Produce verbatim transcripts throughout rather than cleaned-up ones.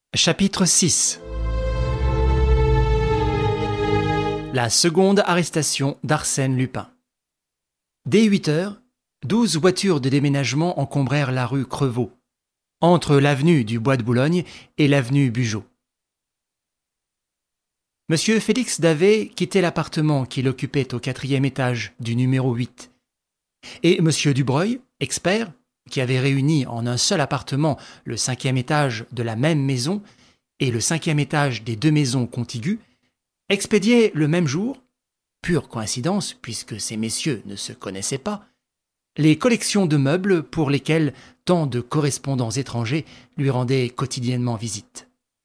Chapitre six. La seconde arrestation d'Arsène Lupin. Dès huit heures, douze voitures de déménagement encombrèrent la rue Crevaux, entre l'avenue du Bois de Boulogne et l'avenue Bugeaud. Monsieur Félix Davet quittait l'appartement qu'il occupait au quatrième étage du numéro huit. Et Monsieur Dubreuil, expert, qui avait réuni en un seul appartement le cinquième étage de la même maison et le cinquième étage des deux maisons contiguës, expédiait le même jour, pure coïncidence puisque ces messieurs ne se connaissaient pas, les collections de meubles pour lesquelles tant de correspondants étrangers lui rendaient quotidiennement visite.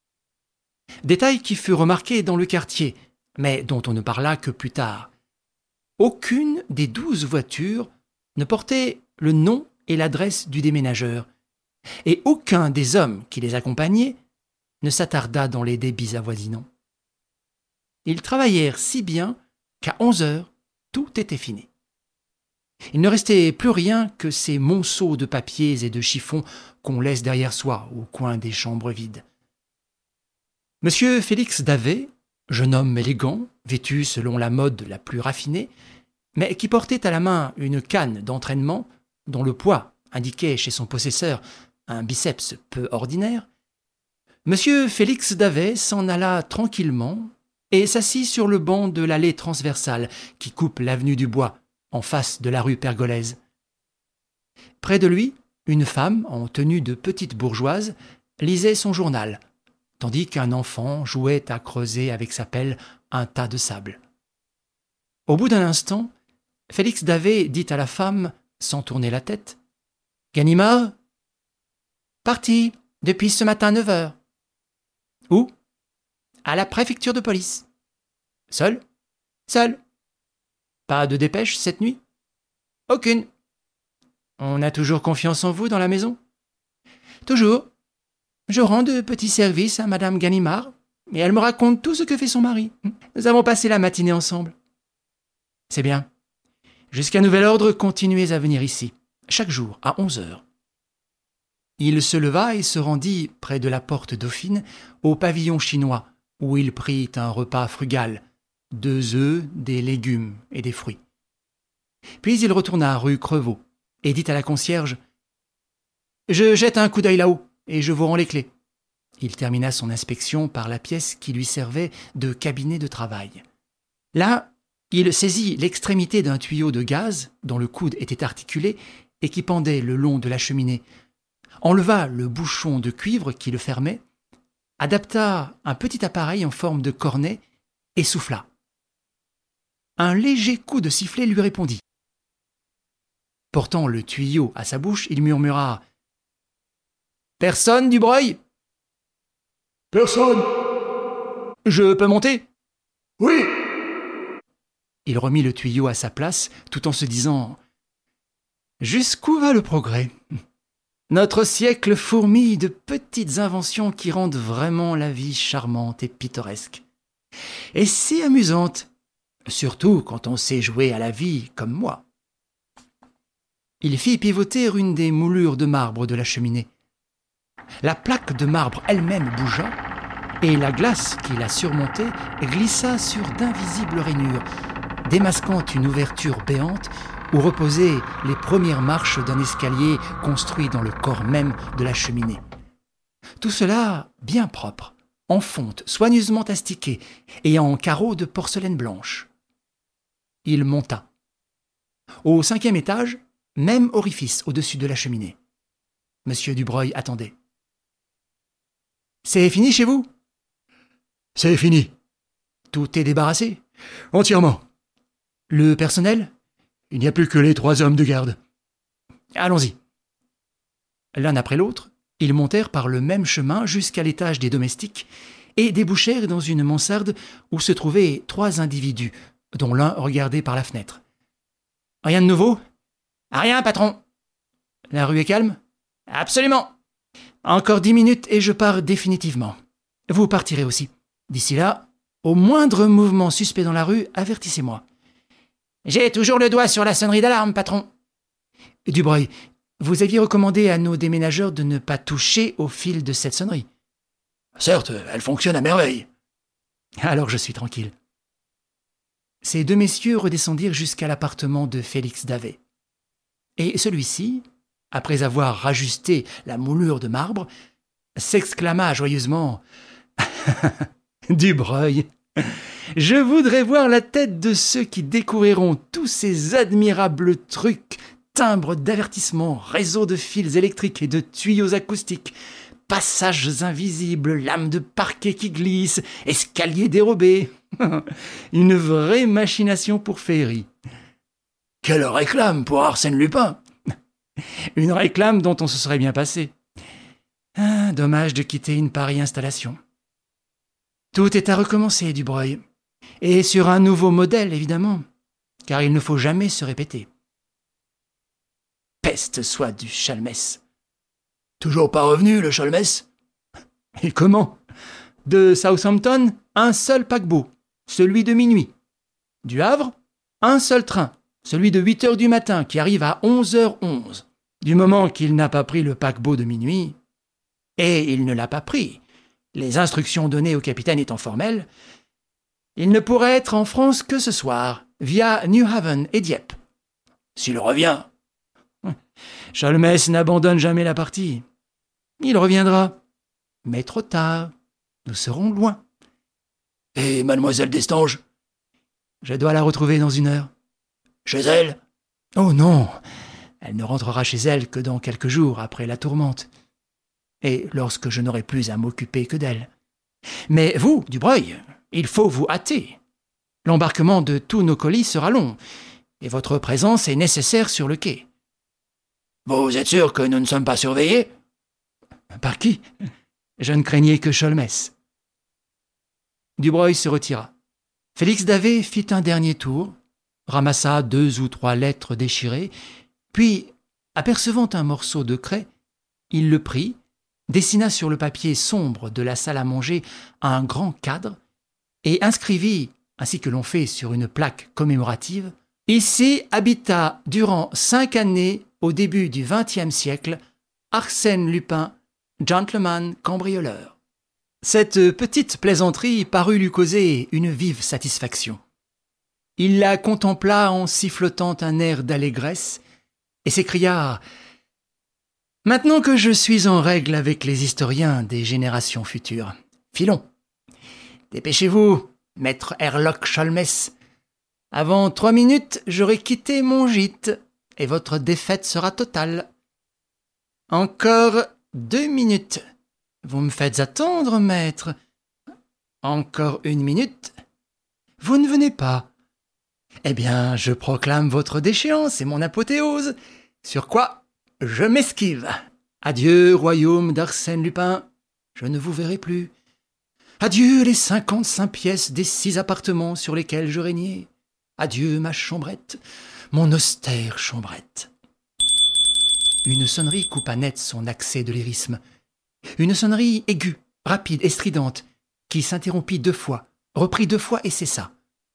Détail qui fut remarqué dans le quartier, mais dont on ne parla que plus tard. Aucune des douze voitures ne portait le nom et l'adresse du déménageur, et aucun des hommes qui les accompagnaient ne s'attarda dans les débits avoisinants. Ils travaillèrent si bien qu'à onze heures, tout était fini. Il ne restait plus rien que ces monceaux de papiers et de chiffons qu'on laisse derrière soi au coin des chambres vides. Monsieur Félix Davet, jeune homme élégant, vêtu selon la mode la plus raffinée, mais qui portait à la main une canne d'entraînement dont le poids indiquait chez son possesseur un biceps peu ordinaire, Monsieur Félix Davet s'en alla tranquillement et s'assit sur le banc de l'allée transversale qui coupe l'avenue du Bois, en face de la rue Pergolèse. Près de lui, une femme, en tenue de petite bourgeoise, lisait son journal, tandis qu'un enfant jouait à creuser avec sa pelle un tas de sable. Au bout d'un instant, Félix Davet dit à la femme, sans tourner la tête, « Ganimard ?»« Parti, depuis ce matin neuf heures. »« Où ?»« À la préfecture de police. »« Seul ?»« Seul. »« Pas de dépêche cette nuit ?»« Aucune. »« On a toujours confiance en vous dans la maison ?»« Toujours. Je rends de petits services à Madame Ganimard, et elle me raconte tout ce que fait son mari. Nous avons passé la matinée ensemble. »« C'est bien. Jusqu'à nouvel ordre, continuez à venir ici, chaque jour, à onze heures. » Il se leva et se rendit près de la porte Dauphine, au pavillon chinois, où il prit un repas frugal, deux œufs, des légumes et des fruits. Puis il retourna rue Crevaux et dit à la concierge « Je jette un coup d'œil là-haut et je vous rends les clés. » Il termina son inspection par la pièce qui lui servait de cabinet de travail. Là, il saisit l'extrémité d'un tuyau de gaz dont le coude était articulé et qui pendait le long de la cheminée, enleva le bouchon de cuivre qui le fermait, adapta un petit appareil en forme de cornet et souffla. Un léger coup de sifflet lui répondit. Portant le tuyau à sa bouche, il murmura « Personne, Dubreuil ?»« Personne. »« Je peux monter ?»« Oui. » Il remit le tuyau à sa place, tout en se disant « Jusqu'où va le progrès ? Notre siècle fourmille de petites inventions qui rendent vraiment la vie charmante et pittoresque. Et si amusante, surtout quand on sait jouer à la vie comme moi. » Il fit pivoter une des moulures de marbre de la cheminée. La plaque de marbre elle-même bougea, et la glace qui la surmontait glissa sur d'invisibles rainures, démasquant une ouverture béante où reposaient les premières marches d'un escalier construit dans le corps même de la cheminée. Tout cela bien propre, en fonte soigneusement astiquée et en carreaux de porcelaine blanche. Il monta. Au cinquième étage, même orifice au-dessus de la cheminée. Monsieur Dubreuil attendait. « C'est fini chez vous ?»« C'est fini. »« Tout est débarrassé ?»« Entièrement. »« Le personnel ?»« Il n'y a plus que les trois hommes de garde. »« Allons-y. » L'un après l'autre, ils montèrent par le même chemin jusqu'à l'étage des domestiques et débouchèrent dans une mansarde où se trouvaient trois individus, dont l'un regardait par la fenêtre. « Rien de nouveau ?»« Rien, patron. »« La rue est calme ?»« Absolument. » « Encore dix minutes et je pars définitivement. Vous partirez aussi. D'ici là, au moindre mouvement suspect dans la rue, avertissez-moi. »« J'ai toujours le doigt sur la sonnerie d'alarme, patron. » Dubreuil, vous aviez recommandé à nos déménageurs de ne pas toucher au fil de cette sonnerie. »« Certes, elle fonctionne à merveille. Alors je suis tranquille. Ces deux messieurs redescendirent jusqu'à l'appartement de Félix Davey. Et celui-ci, après avoir rajusté la moulure de marbre, s'exclama joyeusement « Dubreuil, je voudrais voir la tête de ceux qui découvriront tous ces admirables trucs, timbres d'avertissement, réseaux de fils électriques et de tuyaux acoustiques, passages invisibles, lames de parquet qui glissent, escaliers dérobés. Une vraie machination pour féerie. » Quelle réclame pour Arsène Lupin! Une réclame dont on se serait bien passé. Ah, dommage de quitter une pareille installation. Tout est à recommencer, Dubreuil. Et sur un nouveau modèle, évidemment, car il ne faut jamais se répéter. Peste soit du Chalmès. Toujours pas revenu, le Chalmès? Et comment? De Southampton, un seul paquebot, celui de minuit. Du Havre, un seul train, celui de huit heures du matin, qui arrive à onze heures onze. Du moment qu'il n'a pas pris le paquebot de minuit, et il ne l'a pas pris, les instructions données au capitaine étant formelles, il ne pourrait être en France que ce soir, via Newhaven et Dieppe. S'il revient. Chalmès n'abandonne jamais la partie. Il reviendra, mais trop tard. Nous serons loin. Et mademoiselle Destange? Je dois la retrouver dans une heure. Chez elle? Oh non, elle ne rentrera chez elle que dans quelques jours après la tourmente, et lorsque je n'aurai plus à m'occuper que d'elle. Mais vous, Dubreuil, il faut vous hâter. L'embarquement de tous nos colis sera long, et votre présence est nécessaire sur le quai. Vous êtes sûr que nous ne sommes pas surveillés? Par qui? Je ne craignais que Cholmès. Dubreuil se retira. Félix Davey fit un dernier tour, ramassa deux ou trois lettres déchirées, puis, apercevant un morceau de craie, il le prit, dessina sur le papier sombre de la salle à manger un grand cadre et inscrivit, ainsi que l'on fait sur une plaque commémorative, « Ici habita durant cinq années au début du vingtième siècle Arsène Lupin, gentleman cambrioleur. » Cette petite plaisanterie parut lui causer une vive satisfaction. Il la contempla en sifflotant un air d'allégresse et s'écria « Maintenant que je suis en règle avec les historiens des générations futures, filons. Dépêchez-vous, maître Herlock Sholmès. Avant trois minutes, j'aurai quitté mon gîte et votre défaite sera totale. Encore deux minutes. Vous me faites attendre, maître. Encore une minute. Vous ne venez pas. Eh bien, je proclame votre déchéance et mon apothéose, sur quoi je m'esquive. Adieu, royaume d'Arsène Lupin, je ne vous verrai plus. Adieu les cinquante-cinq pièces des six appartements sur lesquels je régnais. Adieu ma chambrette, mon austère chambrette. Une sonnerie coupa net son accès de lyrisme. Une sonnerie aiguë, rapide et stridente, qui s'interrompit deux fois, reprit deux fois et cessa.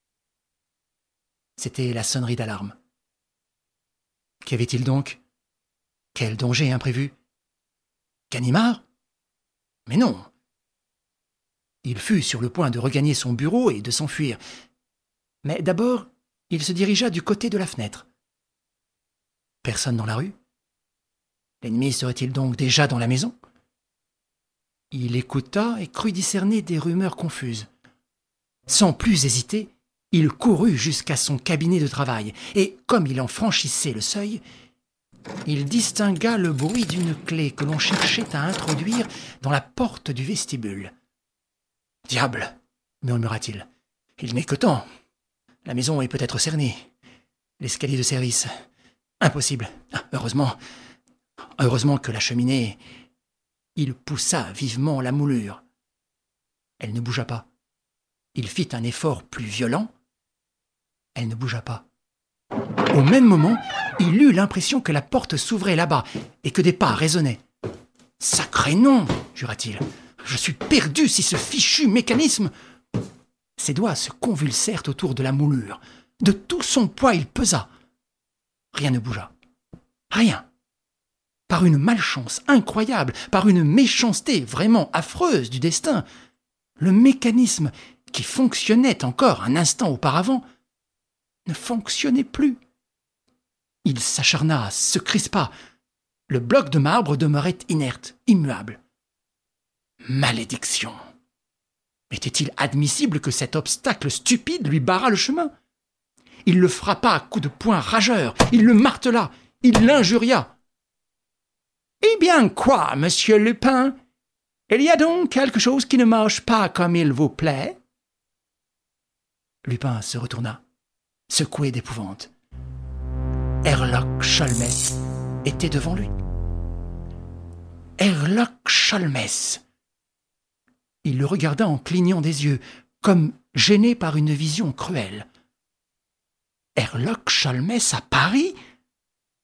C'était la sonnerie d'alarme. Qu'avait-il donc? Quel danger imprévu? Ganimard? Mais non. Il fut sur le point de regagner son bureau et de s'enfuir. Mais d'abord, il se dirigea du côté de la fenêtre. Personne dans la rue? L'ennemi serait-il donc déjà dans la maison? Il écouta et crut discerner des rumeurs confuses. Sans plus hésiter, il courut jusqu'à son cabinet de travail, et comme il en franchissait le seuil, il distingua le bruit d'une clé que l'on cherchait à introduire dans la porte du vestibule. « Diable !» murmura-t-il. « Il n'est que temps. La maison est peut-être cernée. L'escalier de service. Impossible. Ah, heureusement. Heureusement que la cheminée... » Il poussa vivement la moulure. Elle ne bougea pas. Il fit un effort plus violent. Elle ne bougea pas. Au même moment, il eut l'impression que la porte s'ouvrait là-bas et que des pas résonnaient. « Sacré nom !» jura-t-il. « Je suis perdu si ce fichu mécanisme... » Ses doigts se convulsèrent autour de la moulure. De tout son poids, il pesa. Rien ne bougea. Rien. par une malchance incroyable, par une méchanceté vraiment affreuse du destin, le mécanisme qui fonctionnait encore un instant auparavant ne fonctionnait plus. Il s'acharna, se crispa. Le bloc de marbre demeurait inerte, immuable. Malédiction! Était-il admissible que cet obstacle stupide lui barrât le chemin? Il le frappa à coups de poing rageurs, il le martela, il l'injuria. « Eh bien quoi, monsieur Lupin? Il y a donc quelque chose qui ne marche pas comme il vous plaît ?» Lupin se retourna, secoué d'épouvante. Herlock Sholmès était devant lui. Herlock Sholmès! Il le regarda en clignant des yeux, comme gêné par une vision cruelle. Herlock Sholmès à Paris?